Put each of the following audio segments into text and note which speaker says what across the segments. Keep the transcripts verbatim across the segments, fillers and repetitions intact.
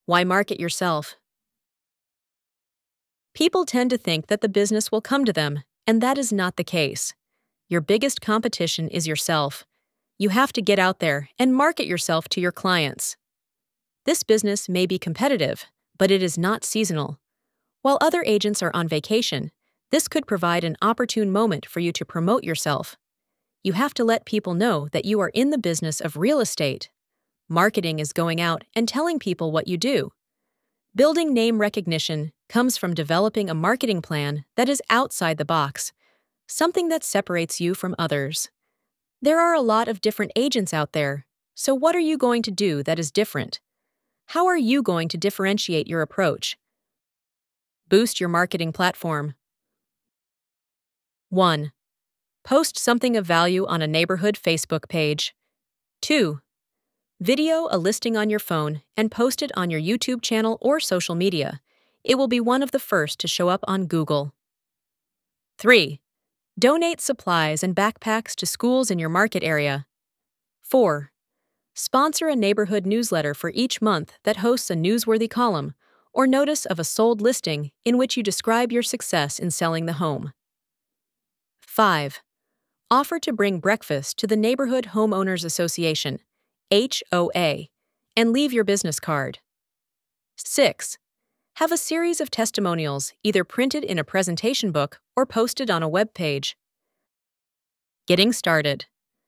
Speaker 1: Why market yourself? People tend to think that the business will come to them, and that is not the case. Your biggest competition is yourself. You have to get out there and market yourself to your clients. This business may be competitive, but it is not seasonal. While other agents are on vacation, this could provide an opportune moment for you to promote yourself. You have to let people know that you are in the business of real estate. Marketing is going out and telling people what you do. Building name recognition comes from developing a marketing plan that is outside the box, something that separates you from others. There are a lot of different agents out there, so what are you going to do that is different? How are you going to differentiate your approach? Boost your marketing platform. one. Post something of value on a neighborhood Facebook page. two. Video a listing on your phone and post it on your YouTube channel or social media. It will be one of the first to show up on Google. three. Donate supplies and backpacks to schools in your market area. four. Sponsor a neighborhood newsletter for each month that hosts a newsworthy column or notice of a sold listing in which you describe your success in selling the home. five. Offer to bring breakfast to the Neighborhood Homeowners Association, H O A, and leave your business card. six. Have a series of testimonials either printed in a presentation book or posted on a web page. Getting started.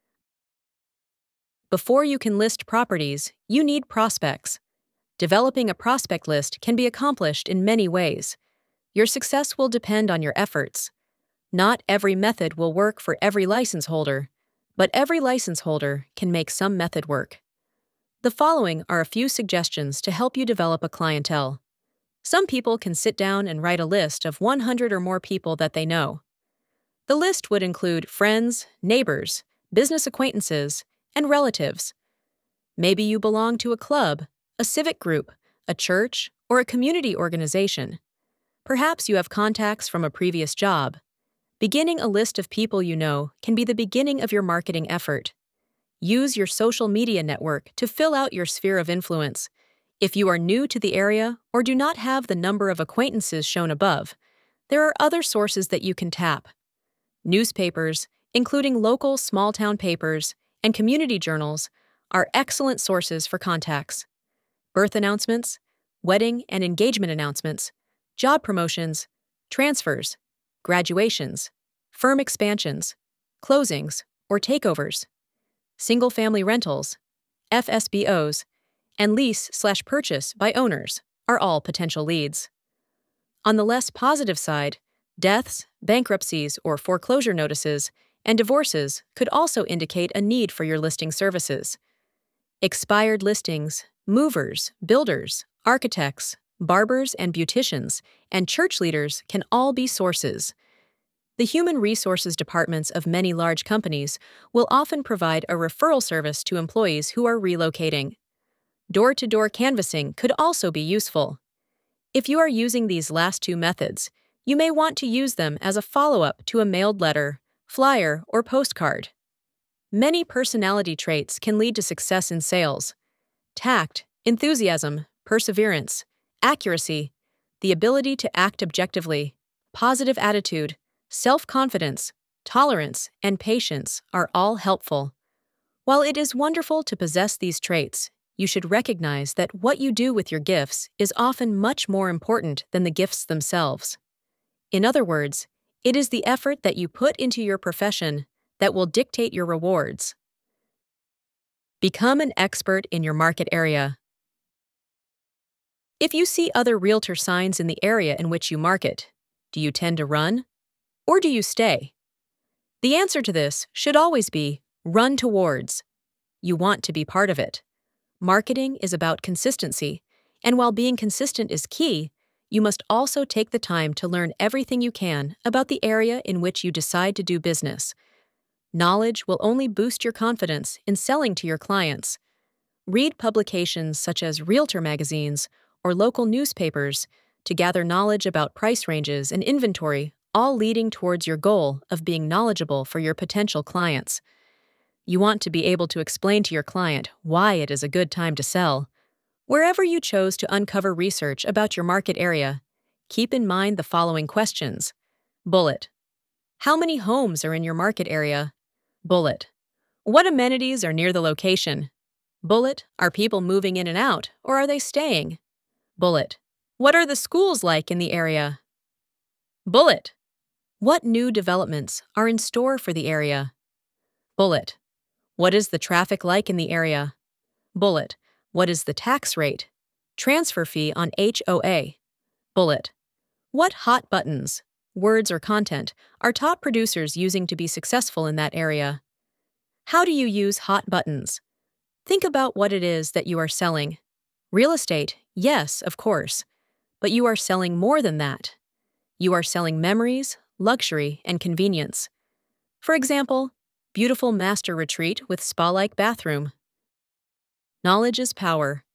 Speaker 1: Before you can list properties, you need prospects. Developing a prospect list can be accomplished in many ways. Your success will depend on your efforts. Not every method will work for every license holder, but every license holder can make some method work. The following are a few suggestions to help you develop a clientele. Some people can sit down and write a list of one hundred or more people that they know. The list would include friends, neighbors, business acquaintances, and relatives. Maybe you belong to a club, a civic group, a church, or a community organization. Perhaps you have contacts from a previous job. Beginning a list of people you know can be the beginning of your marketing effort. Use your social media network to fill out your sphere of influence. If you are new to the area or do not have the number of acquaintances shown above, there are other sources that you can tap. Newspapers, including local small-town papers and community journals, are excellent sources for contacts. Birth announcements, wedding and engagement announcements, job promotions, transfers, graduations, firm expansions, closings or takeovers, single-family rentals, F S B Os, and lease slash purchase by owners are all potential leads. On the less positive side, deaths, bankruptcies or foreclosure notices, and divorces could also indicate a need for your listing services. Expired listings, movers, builders, architects, barbers and beauticians, and church leaders can all be sources. The human resources departments of many large companies will often provide a referral service to employees who are relocating. Door-to-door canvassing could also be useful. If you are using these last two methods, you may want to use them as a follow-up to a mailed letter, flyer, or postcard. Many personality traits can lead to success in sales. Tact, enthusiasm, perseverance, accuracy, the ability to act objectively, positive attitude, self-confidence, tolerance, and patience are all helpful. While it is wonderful to possess these traits, you should recognize that what you do with your gifts is often much more important than the gifts themselves. In other words, it is the effort that you put into your profession that will dictate your rewards. Become an expert in your market area. If you see other realtor signs in the area in which you market, do you tend to run? Or do you stay? The answer to this should always be run towards. You want to be part of it. Marketing is about consistency, and while being consistent is key, you must also take the time to learn everything you can about the area in which you decide to do business. Knowledge will only boost your confidence in selling to your clients. Read publications such as realtor magazines or local newspapers to gather knowledge about price ranges and inventory, all leading towards your goal of being knowledgeable for your potential clients. You want to be able to explain to your client why it is a good time to sell. Wherever you chose to uncover research about your market area, keep in mind the following questions. Bullet. How many homes are in your market area? Bullet. What amenities are near the location? Bullet. Are people moving in and out, or are they staying? Bullet. What are the schools like in the area? Bullet. What new developments are in store for the area? Bullet. What is the traffic like in the area? Bullet. What is the tax rate? Transfer fee on H O A. Bullet. What hot buttons, words or content are top producers using to be successful in that area? How do you use hot buttons? Think about what it is that you are selling. Real estate, yes, of course. But you are selling more than that. You are selling memories, luxury, and convenience. For example, beautiful master retreat with spa-like bathroom. Knowledge is power.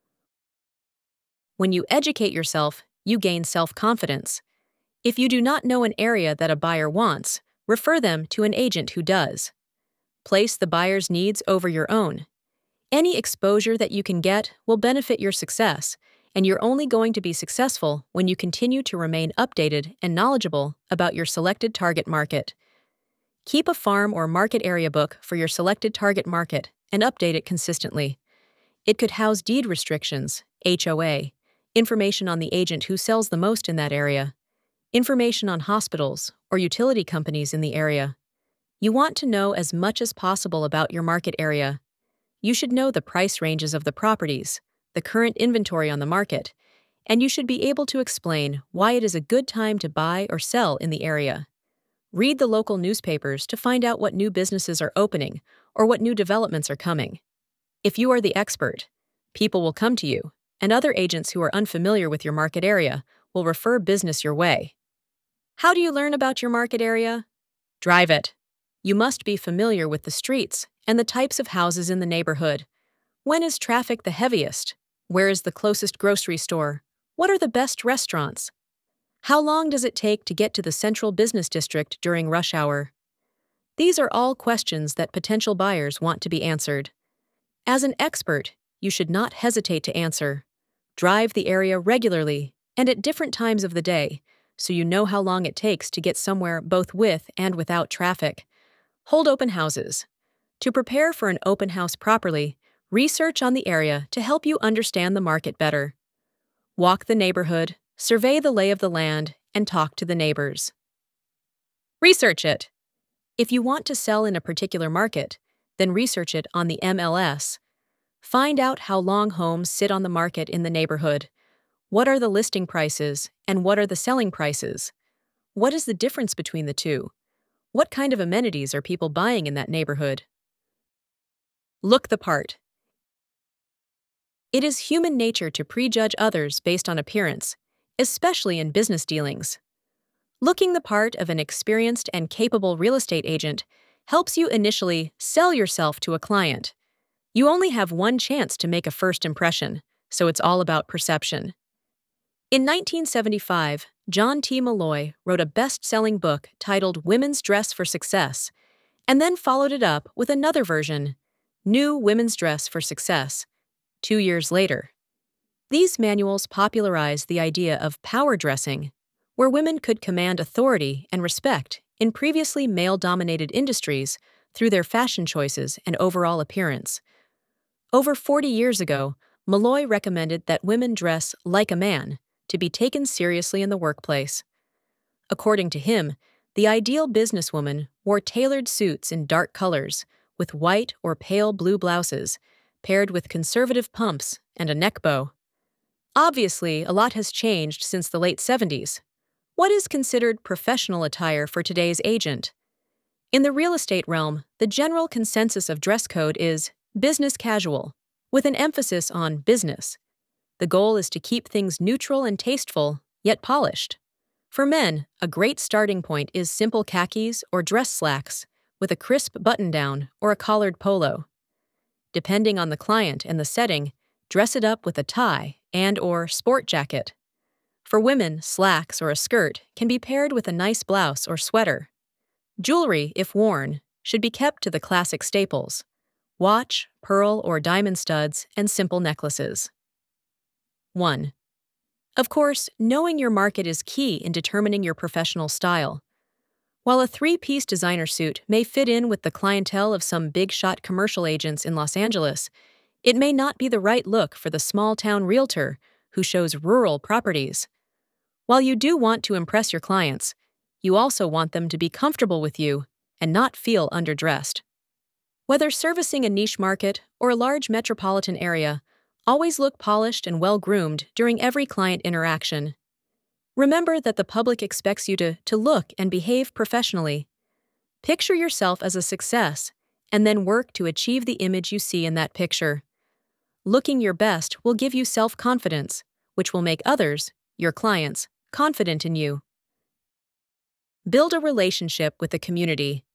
Speaker 1: When you educate yourself, you gain self-confidence. If you do not know an area that a buyer wants, refer them to an agent who does. Place the buyer's needs over your own. Any exposure that you can get will benefit your success, and you're only going to be successful when you continue to remain updated and knowledgeable about your selected target market. Keep a farm or market area book for your selected target market and update it consistently. It could house deed restrictions, H O A, information on the agent who sells the most in that area, information on hospitals or utility companies in the area. You want to know as much as possible about your market area. You should know the price ranges of the properties, the current inventory on the market, and you should be able to explain why it is a good time to buy or sell in the area. Read the local newspapers to find out what new businesses are opening or what new developments are coming. If you are the expert, people will come to you, and other agents who are unfamiliar with your market area will refer business your way. How do you learn about your market area? Drive it. You must be familiar with the streets and the types of houses in the neighborhood. When is traffic the heaviest? Where is the closest grocery store? What are the best restaurants? How long does it take to get to the central business district during rush hour? These are all questions that potential buyers want to be answered. As an expert, you should not hesitate to answer. Drive the area regularly and at different times of the day, so you know how long it takes to get somewhere both with and without traffic. Hold open houses. To prepare for an open house properly, research on the area to help you understand the market better. Walk the neighborhood, survey the lay of the land, and talk to the neighbors. Research it. If you want to sell in a particular market, then research it on the M L S. Find out how long homes sit on the market in the neighborhood. What are the listing prices and what are the selling prices? What is the difference between the two? What kind of amenities are people buying in that neighborhood? Look the part. It is human nature to prejudge others based on appearance, especially in business dealings. Looking the part of an experienced and capable real estate agent helps you initially sell yourself to a client. You only have one chance to make a first impression, so it's all about perception. In nineteen seventy-five, John T. Malloy wrote a best-selling book titled Women's Dress for Success, and then followed it up with another version, New Women's Dress for Success, two years later. These manuals popularized the idea of power dressing, where women could command authority and respect in previously male-dominated industries through their fashion choices and overall appearance. Over forty years ago, Malloy recommended that women dress like a man to be taken seriously in the workplace. According to him, the ideal businesswoman wore tailored suits in dark colors with white or pale blue blouses, paired with conservative pumps and a neck bow. Obviously, a lot has changed since the late seventies. What is considered professional attire for today's agent? In the real estate realm, the general consensus of dress code is business casual, with an emphasis on business. The goal is to keep things neutral and tasteful, yet polished. For men, a great starting point is simple khakis or dress slacks with a crisp button-down or a collared polo. Depending on the client and the setting, dress it up with a tie and or sport jacket. For women, slacks or a skirt can be paired with a nice blouse or sweater. Jewelry, if worn, should be kept to the classic staples: watch, pearl or diamond studs, and simple necklaces. one. Of course, knowing your market is key in determining your professional style. While a three-piece designer suit may fit in with the clientele of some big-shot commercial agents in Los Angeles, it may not be the right look for the small-town realtor who shows rural properties. While you do want to impress your clients, you also want them to be comfortable with you and not feel underdressed. Whether servicing a niche market or a large metropolitan area, always look polished and well-groomed during every client interaction. Remember that the public expects you to, to look and behave professionally. Picture yourself as a success, and then work to achieve the image you see in that picture. Looking your best will give you self-confidence, which will make others, your clients, confident in you. Build a relationship with the community.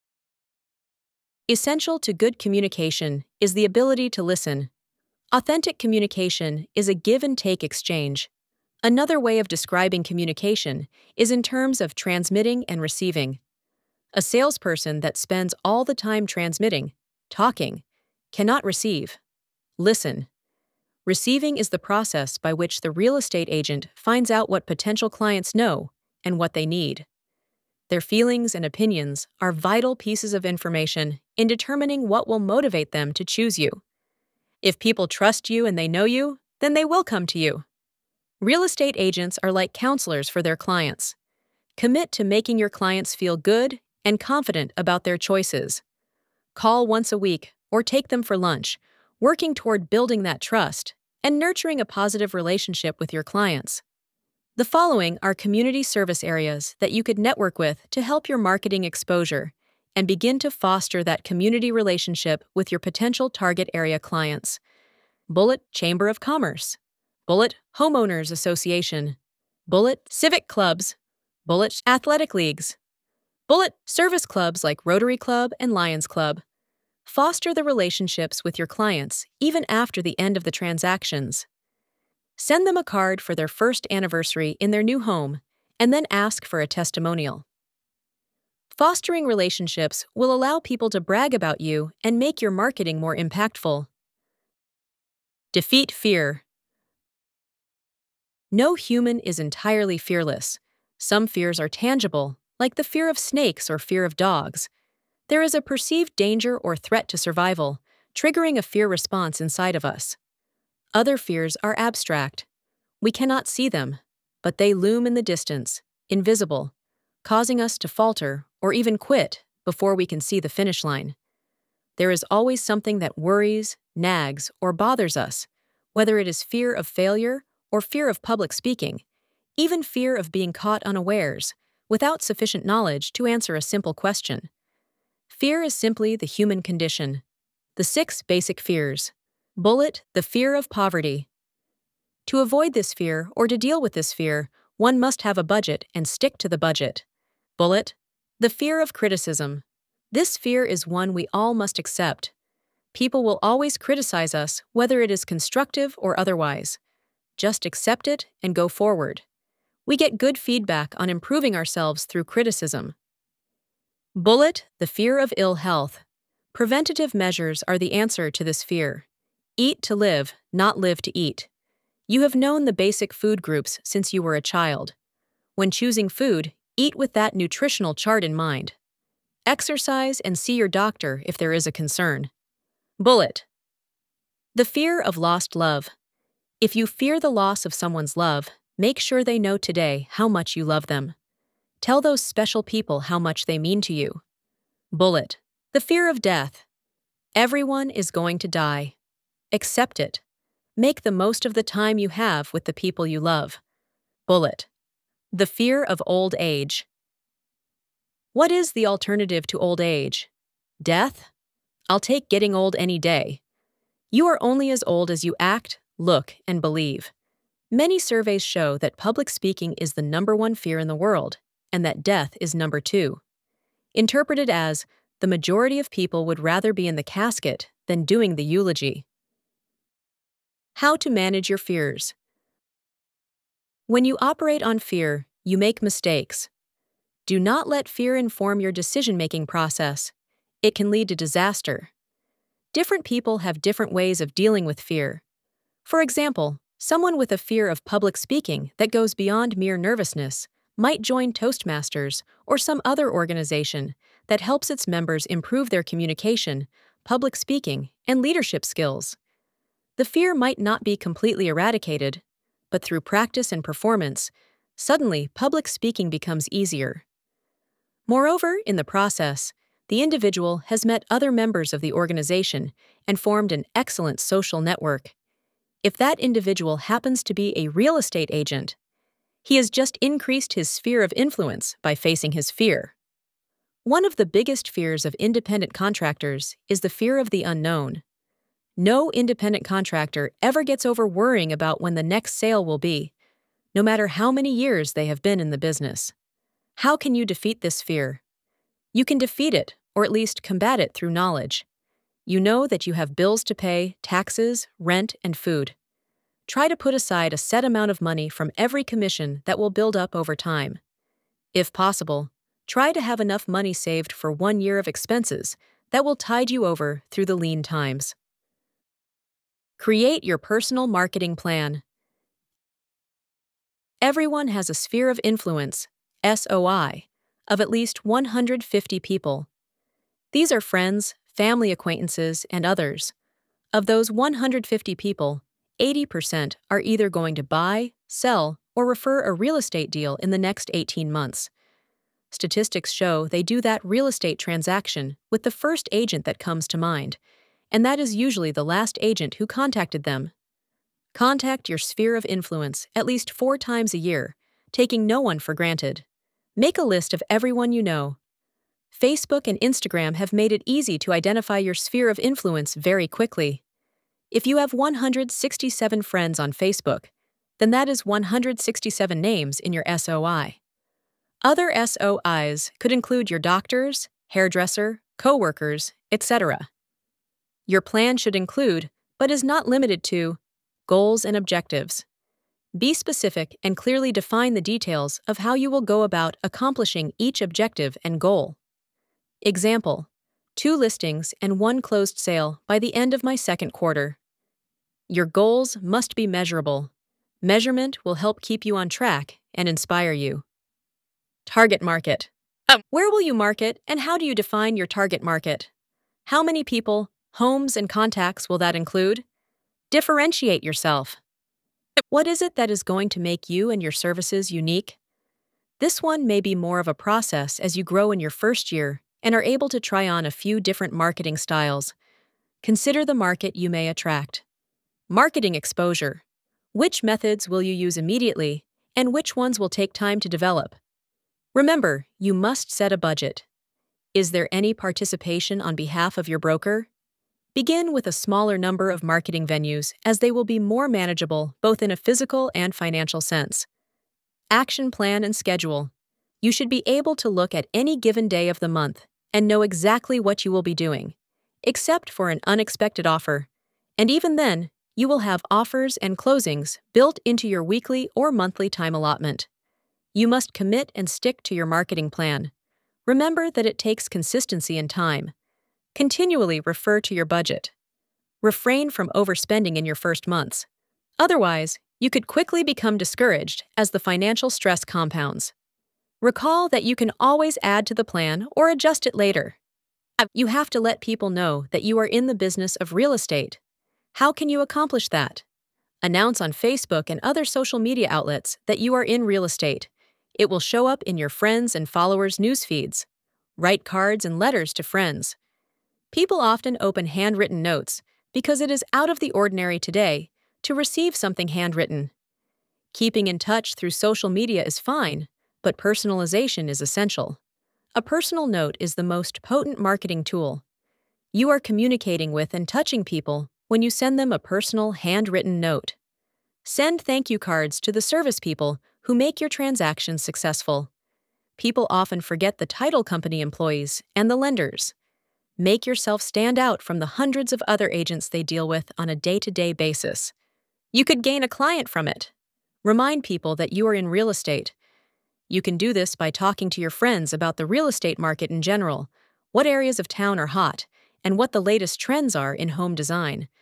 Speaker 1: Essential to good communication is the ability to listen. Authentic communication is a give-and-take exchange. Another way of describing communication is in terms of transmitting and receiving. A salesperson that spends all the time transmitting, talking, cannot receive. Listen. Receiving is the process by which the real estate agent finds out what potential clients know and what they need. Their feelings and opinions are vital pieces of information in determining what will motivate them to choose you. If people trust you and they know you, then they will come to you. Real estate agents are like counselors for their clients. Commit to making your clients feel good and confident about their choices. Call once a week or take them for lunch, working toward building that trust and nurturing a positive relationship with your clients. The following are community service areas that you could network with to help your marketing exposure and begin to foster that community relationship with your potential target area clients. Bullet Chamber of Commerce, Bullet Homeowners Association, Bullet Civic Clubs, Bullet Athletic Leagues, Bullet Service Clubs like Rotary Club and Lions Club. Foster the relationships with your clients even after the end of the transactions. Send them a card for their first anniversary in their new home, and then ask for a testimonial. Fostering relationships will allow people to brag about you and make your marketing more impactful. Defeat fear. No human is entirely fearless. Some fears are tangible, like the fear of snakes or fear of dogs. There is a perceived danger or threat to survival, triggering a fear response inside of us. Other fears are abstract. We cannot see them, but they loom in the distance, invisible, causing us to falter or even quit before we can see the finish line. There is always something that worries, nags, or bothers us, whether it is fear of failure or fear of public speaking, even fear of being caught unawares, without sufficient knowledge to answer a simple question. Fear is simply the human condition. The six basic fears. Bullet, the fear of poverty. To avoid this fear or to deal with this fear, one must have a budget and stick to the budget. Bullet, the fear of criticism. This fear is one we all must accept. People will always criticize us, whether it is constructive or otherwise. Just accept it and go forward. We get good feedback on improving ourselves through criticism. Bullet, the fear of ill health. Preventative measures are the answer to this fear. Eat to live, not live to eat. You have known the basic food groups since you were a child. When choosing food, eat with that nutritional chart in mind. Exercise and see your doctor if there is a concern. Bullet, the fear of lost love. If you fear the loss of someone's love, make sure they know today how much you love them. Tell those special people how much they mean to you. Bullet, the fear of death. Everyone is going to die. Accept it. Make the most of the time you have with the people you love. Bullet, the fear of old age. What is the alternative to old age? Death? I'll take getting old any day. You are only as old as you act, look, and believe. Many surveys show that public speaking is the number one fear in the world, and that death is number two. Interpreted as, the majority of people would rather be in the casket than doing the eulogy. How to manage your fears. When you operate on fear, you make mistakes. Do not let fear inform your decision-making process. It can lead to disaster. Different people have different ways of dealing with fear. For example, Someone with a fear of public speaking that goes beyond mere nervousness might join Toastmasters or some other organization that helps its members improve their communication, public speaking, and leadership skills. The fear might not be completely eradicated, but through practice and performance, suddenly public speaking becomes easier. Moreover, in the process, the individual has met other members of the organization and formed an excellent social network. If that individual happens to be a real estate agent, he has just increased his sphere of influence by facing his fear. One of the biggest fears of independent contractors is the fear of the unknown. No independent contractor ever gets over worrying about when the next sale will be, no matter how many years they have been in the business. How can you defeat this fear? You can defeat it, or at least combat it through knowledge. You know that you have bills to pay, taxes, rent, and food. Try to put aside a set amount of money from every commission that will build up over time. If possible, try to have enough money saved for one year of expenses that will tide you over through the lean times. Create your personal marketing plan. Everyone has a sphere of influence, S O I, of at least one hundred fifty people. These are friends, family acquaintances, and others. Of those one hundred fifty people, eighty percent are either going to buy, sell, or refer a real estate deal in the next eighteen months. Statistics show they do that real estate transaction with the first agent that comes to mind, and that is usually the last agent who contacted them. Contact your sphere of influence at least four times a year, taking no one for granted. Make a list of everyone you know. Facebook and Instagram have made it easy to identify your sphere of influence very quickly. If you have one hundred sixty-seven friends on Facebook, then that is one hundred sixty-seven names in your S O I. Other S O Is could include your doctors, hairdresser, coworkers, et cetera. Your plan should include, but is not limited to, goals and objectives. Be specific and clearly define the details of how you will go about accomplishing each objective and goal. Example: two listings and one closed sale by the end of my second quarter. Your goals must be measurable. Measurement will help keep you on track and inspire you. Target market. Where will you market, and how do you define your target market? How many people, homes, and contacts will that include? Differentiate yourself. What is it that is going to make you and your services unique? This one may be more of a process as you grow in your first year and are able to try on a few different marketing styles. Consider the market you may attract. Marketing exposure. Which methods will you use immediately, and which ones will take time to develop? Remember, you must set a budget. Is there any participation on behalf of your broker? Begin with a smaller number of marketing venues, as they will be more manageable both in a physical and financial sense. Action plan and schedule. You should be able to look at any given day of the month and know exactly what you will be doing, except for an unexpected offer. And even then, you will have offers and closings built into your weekly or monthly time allotment. You must commit and stick to your marketing plan. Remember that it takes consistency and time. Continually refer to your budget. Refrain from overspending in your first months. Otherwise, you could quickly become discouraged as the financial stress compounds. Recall that you can always add to the plan or adjust it later. You have to let people know that you are in the business of real estate. How can you accomplish that? Announce on Facebook and other social media outlets that you are in real estate. It will show up in your friends' and followers' news feeds. Write cards and letters to friends. People often open handwritten notes because it is out of the ordinary today to receive something handwritten. Keeping in touch through social media is fine, but personalization is essential. A personal note is the most potent marketing tool. You are communicating with and touching people when you send them a personal, handwritten note. Send thank you cards to the service people who make your transactions successful. People often forget the title company employees and the lenders. Make yourself stand out from the hundreds of other agents they deal with on a day-to-day basis. You could gain a client from it. Remind people that you are in real estate. You can do this by talking to your friends about the real estate market in general, what areas of town are hot, and what the latest trends are in home design.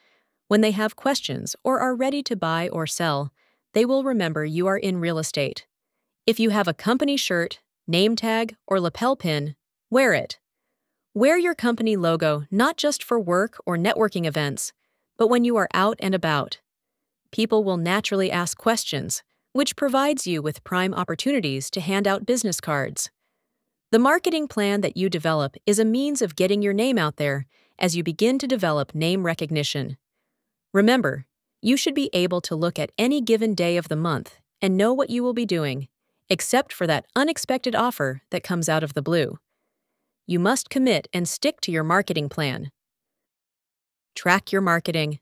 Speaker 1: When they have questions or are ready to buy or sell, they will remember you are in real estate. If you have a company shirt, name tag, or lapel pin, wear it. Wear your company logo not just for work or networking events, but when you are out and about. People will naturally ask questions, which provides you with prime opportunities to hand out business cards. The marketing plan that you develop is a means of getting your name out there as you begin to develop name recognition. Remember, you should be able to look at any given day of the month and know what you will be doing, except for that unexpected offer that comes out of the blue. You must commit and stick to your marketing plan. Track your marketing.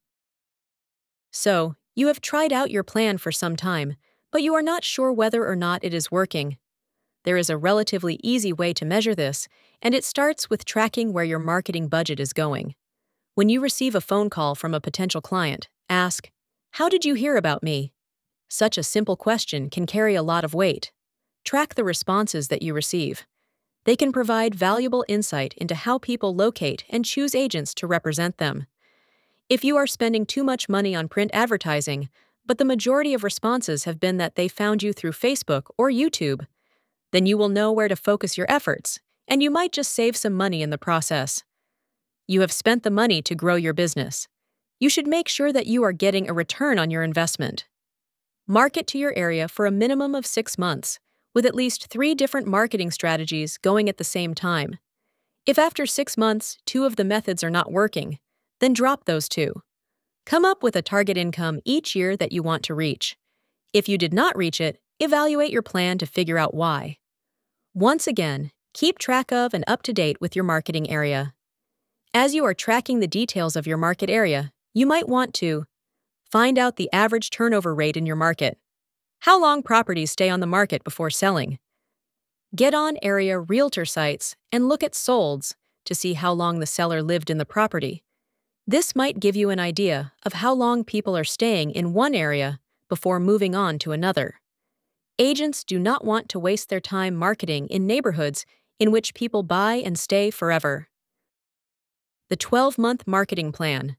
Speaker 1: So, you have tried out your plan for some time, but you are not sure whether or not it is working. There is a relatively easy way to measure this, and it starts with tracking where your marketing budget is going. When you receive a phone call from a potential client, ask, "How did you hear about me?" Such a simple question can carry a lot of weight. Track the responses that you receive. They can provide valuable insight into how people locate and choose agents to represent them. If you are spending too much money on print advertising, but the majority of responses have been that they found you through Facebook or YouTube, then you will know where to focus your efforts, and you might just save some money in the process. You have spent the money to grow your business. You should make sure that you are getting a return on your investment. Market to your area for a minimum of six months, with at least three different marketing strategies going at the same time. If after six months, two of the methods are not working, then drop those two. Come up with a target income each year that you want to reach. If you did not reach it, evaluate your plan to figure out why. Once again, keep track of and up to date with your marketing area. As you are tracking the details of your market area, you might want to find out the average turnover rate in your market. How long properties stay on the market before selling? Get on area realtor sites and look at solds to see how long the seller lived in the property. This might give you an idea of how long people are staying in one area before moving on to another. Agents do not want to waste their time marketing in neighborhoods in which people buy and stay forever. The twelve-month marketing plan.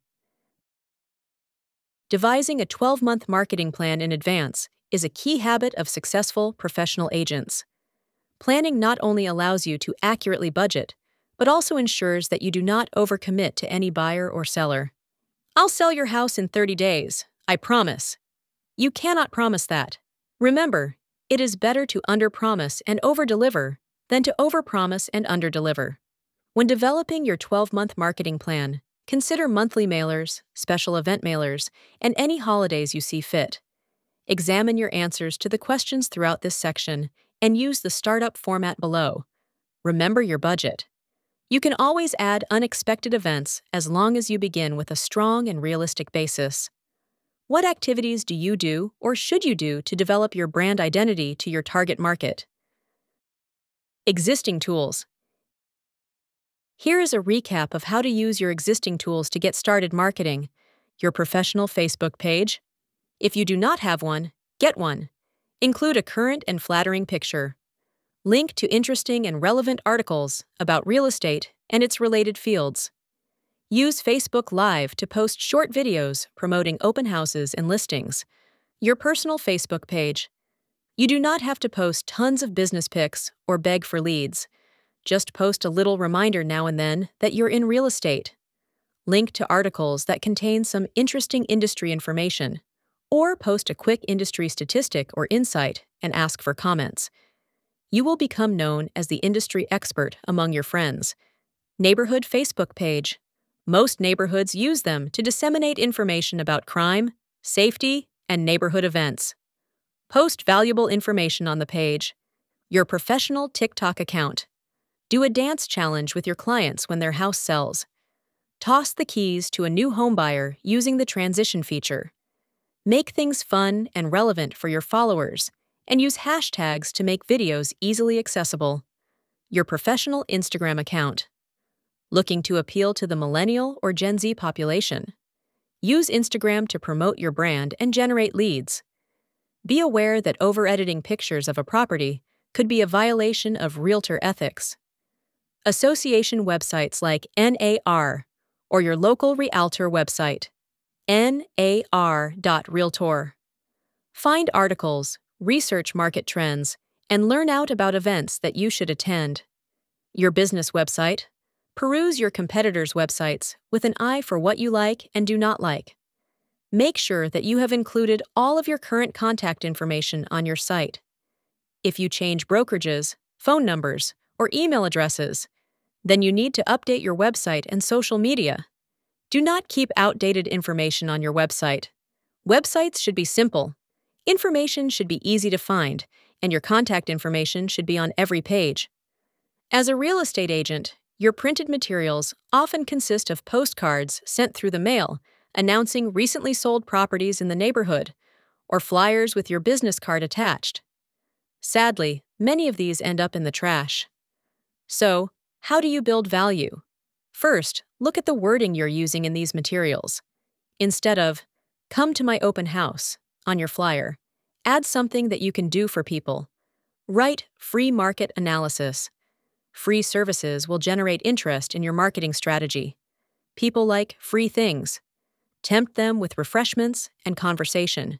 Speaker 1: Devising a twelve-month marketing plan in advance is a key habit of successful professional agents. Planning not only allows you to accurately budget, but also ensures that you do not overcommit to any buyer or seller. "I'll sell your house in thirty days, I promise." You cannot promise that. Remember, it is better to underpromise and overdeliver than to overpromise and underdeliver. When developing your twelve-month marketing plan, consider monthly mailers, special event mailers, and any holidays you see fit. Examine your answers to the questions throughout this section and use the startup format below. Remember your budget. You can always add unexpected events as long as you begin with a strong and realistic basis. What activities do you do or should you do to develop your brand identity to your target market? Existing tools. Here is a recap of how to use your existing tools to get started marketing. Your professional Facebook page. If you do not have one, get one. Include a current and flattering picture. Link to interesting and relevant articles about real estate and its related fields. Use Facebook Live to post short videos promoting open houses and listings. Your personal Facebook page. You do not have to post tons of business pics or beg for leads. Just post a little reminder now and then that you're in real estate. Link to articles that contain some interesting industry information, or post a quick industry statistic or insight and ask for comments. You will become known as the industry expert among your friends. Neighborhood Facebook page. Most neighborhoods use them to disseminate information about crime, safety, and neighborhood events. Post valuable information on the page. Your professional TikTok account. Do a dance challenge with your clients when their house sells. Toss the keys to a new homebuyer using the transition feature. Make things fun and relevant for your followers, and use hashtags to make videos easily accessible. Your professional Instagram account. Looking to appeal to the millennial or Gen Z population? Use Instagram to promote your brand and generate leads. Be aware that over-editing pictures of a property could be a violation of realtor ethics. Association websites like N A R or your local Realtor website. N A R dot realtor. Find articles, research market trends, and learn out about events that you should attend. Your business website. Peruse your competitors' websites with an eye for what you like and do not like. Make sure that you have included all of your current contact information on your site. If you change brokerages, phone numbers, or email addresses, then you need to update your website and social media. Do not keep outdated information on your website. Websites should be simple. Information should be easy to find, and your contact information should be on every page. As a real estate agent, your printed materials often consist of postcards sent through the mail announcing recently sold properties in the neighborhood, or flyers with your business card attached. Sadly, many of these end up in the trash. So, how do you build value? First, look at the wording you're using in these materials. Instead of, "Come to my open house," on your flyer, add something that you can do for people. Write free market analysis. Free services will generate interest in your marketing strategy. People like free things. Tempt them with refreshments and conversation.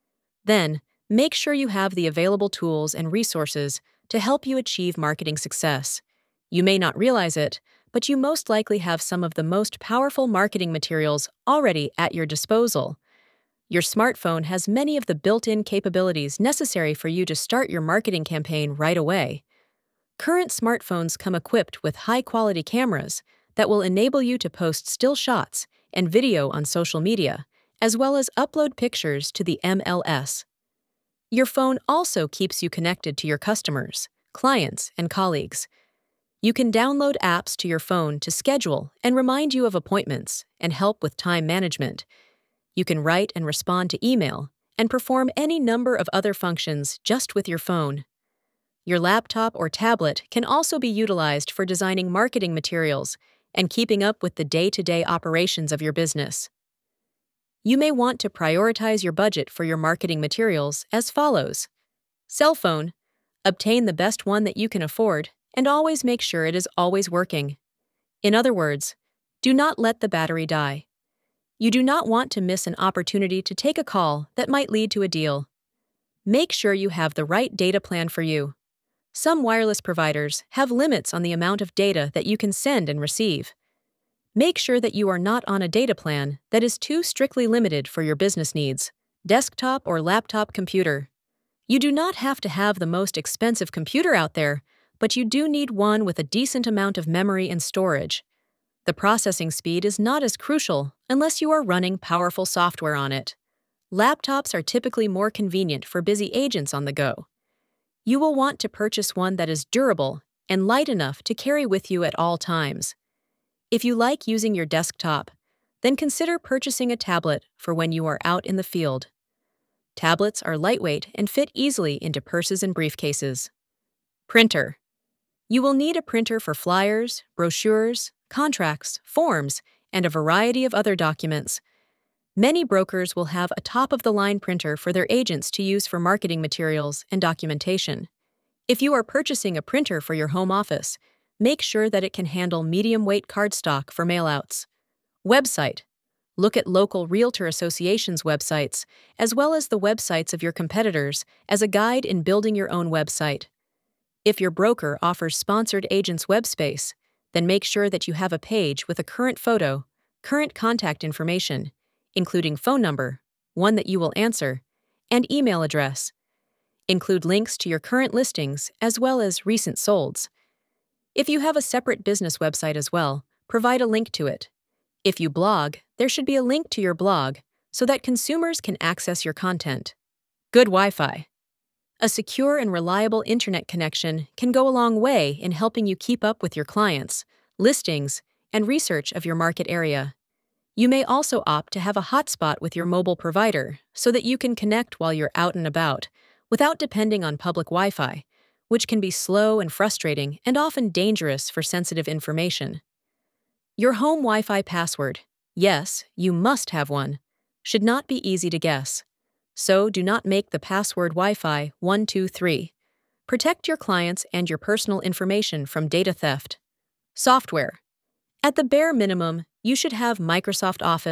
Speaker 1: Then, make sure you have the available tools and resources to help you achieve marketing success. You may not realize it, but you most likely have some of the most powerful marketing materials already at your disposal. Your smartphone has many of the built-in capabilities necessary for you to start your marketing campaign right away. Current smartphones come equipped with high-quality cameras that will enable you to post still shots and video on social media, as well as upload pictures to the M L S. Your phone also keeps you connected to your customers, clients, and colleagues. You can download apps to your phone to schedule and remind you of appointments and help with time management. You can write and respond to email and perform any number of other functions just with your phone. Your laptop or tablet can also be utilized for designing marketing materials and keeping up with the day-to-day operations of your business. You may want to prioritize your budget for your marketing materials as follows. Cell phone. Obtain the best one that you can afford and always make sure it is always working. In other words, do not let the battery die. You do not want to miss an opportunity to take a call that might lead to a deal. Make sure you have the right data plan for you. Some wireless providers have limits on the amount of data that you can send and receive. Make sure that you are not on a data plan that is too strictly limited for your business needs. Desktop or laptop computer. You do not have to have the most expensive computer out there, but you do need one with a decent amount of memory and storage. The processing speed is not as crucial unless you are running powerful software on it. Laptops are typically more convenient for busy agents on the go. You will want to purchase one that is durable and light enough to carry with you at all times. If you like using your desktop, then consider purchasing a tablet for when you are out in the field. Tablets are lightweight and fit easily into purses and briefcases. Printer. You will need a printer for flyers, brochures, contracts, forms, and a variety of other documents. Many brokers will have a top-of-the-line printer for their agents to use for marketing materials and documentation. If you are purchasing a printer for your home office, make sure that it can handle medium-weight cardstock for mailouts. Website. Look at local realtor associations' websites, as well as the websites of your competitors, as a guide in building your own website. If your broker offers sponsored agents' web space, then make sure that you have a page with a current photo, current contact information, including phone number, one that you will answer, and email address. Include links to your current listings as well as recent solds. If you have a separate business website as well, provide a link to it. If you blog, there should be a link to your blog so that consumers can access your content. Good Wi-Fi. A secure and reliable internet connection can go a long way in helping you keep up with your clients, listings, and research of your market area. You may also opt to have a hotspot with your mobile provider so that you can connect while you're out and about without depending on public Wi-Fi, which can be slow and frustrating and often dangerous for sensitive information. Your home Wi-Fi password, yes, you must have one, should not be easy to guess. So do not make the password Wi-Fi one two three. Protect your clients and your personal information from data theft. Software. At the bare minimum, you should have Microsoft Office,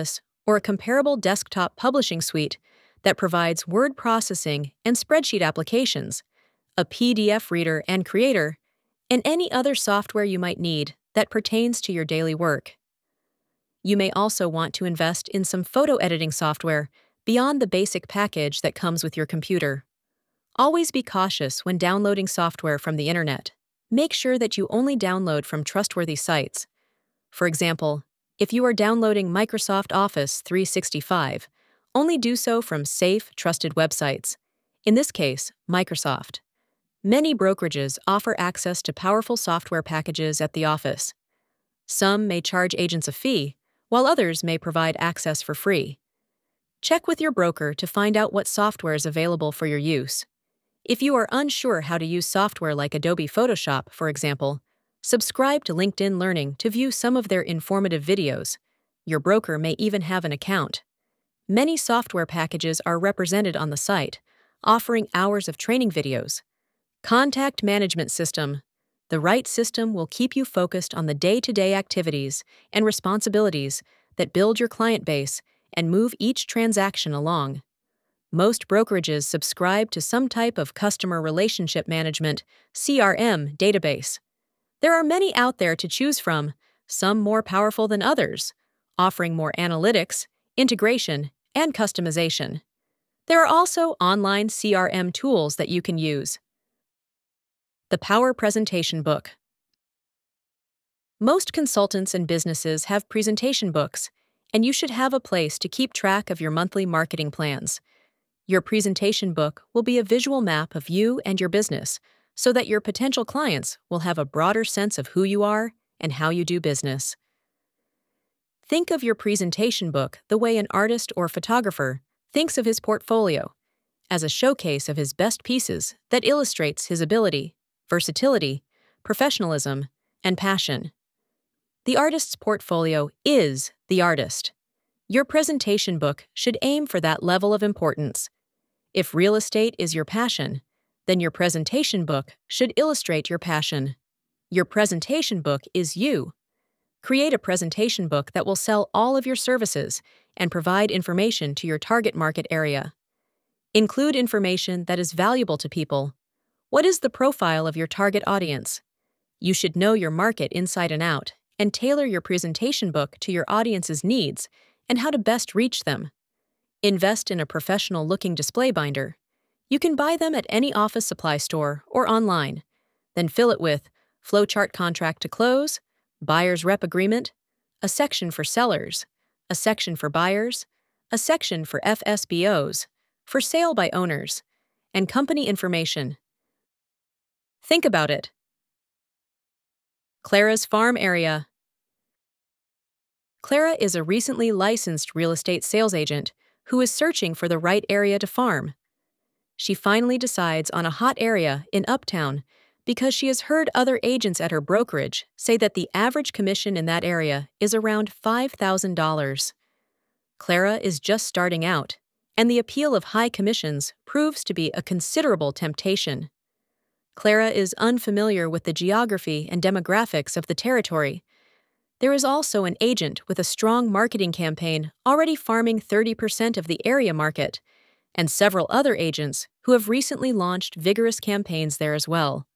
Speaker 1: or a comparable desktop publishing suite that provides word processing and spreadsheet applications, a P D F reader and creator, and any other software you might need that pertains to your daily work. You may also want to invest in some photo editing software beyond the basic package that comes with your computer. Always be cautious when downloading software from the internet. Make sure that you only download from trustworthy sites. For example, if you are downloading Microsoft Office three sixty-five, only do so from safe, trusted websites. In this case, Microsoft. Many brokerages offer access to powerful software packages at the office. Some may charge agents a fee, while others may provide access for free. Check with your broker to find out what software is available for your use. If you are unsure how to use software like Adobe Photoshop, for example, subscribe to LinkedIn Learning to view some of their informative videos. Your broker may even have an account. Many software packages are represented on the site, offering hours of training videos. Contact Management System. The right system will keep you focused on the day-to-day activities and responsibilities that build your client base and move each transaction along. Most brokerages subscribe to some type of customer relationship management (C R M) database. There are many out there to choose from, some more powerful than others, offering more analytics, integration, and customization. There are also online C R M tools that you can use. The Power Presentation Book. Most consultants and businesses have presentation books, and you should have a place to keep track of your monthly marketing plans. Your presentation book will be a visual map of you and your business, so that your potential clients will have a broader sense of who you are and how you do business. Think of your presentation book the way an artist or photographer thinks of his portfolio, as a showcase of his best pieces that illustrates his ability, versatility, professionalism, and passion. The artist's portfolio is the artist. Your presentation book should aim for that level of importance. If real estate is your passion, then your presentation book should illustrate your passion. Your presentation book is you. Create a presentation book that will sell all of your services and provide information to your target market area. Include information that is valuable to people. What is the profile of your target audience? You should know your market inside and out and tailor your presentation book to your audience's needs and how to best reach them. Invest in a professional-looking display binder. You can buy them at any office supply store or online. Then fill it with flowchart contract to close, buyer's rep agreement, a section for sellers, a section for buyers, a section for F S B Os, for sale by owners, and company information. Think about it. Clara's Farm Area. Clara is a recently licensed real estate sales agent who is searching for the right area to farm. She finally decides on a hot area in Uptown because she has heard other agents at her brokerage say that the average commission in that area is around five thousand dollars. Clara is just starting out, and the appeal of high commissions proves to be a considerable temptation. Clara is unfamiliar with the geography and demographics of the territory. There is also an agent with a strong marketing campaign already farming thirty percent of the area market, and several other agents who have recently launched vigorous campaigns there as well.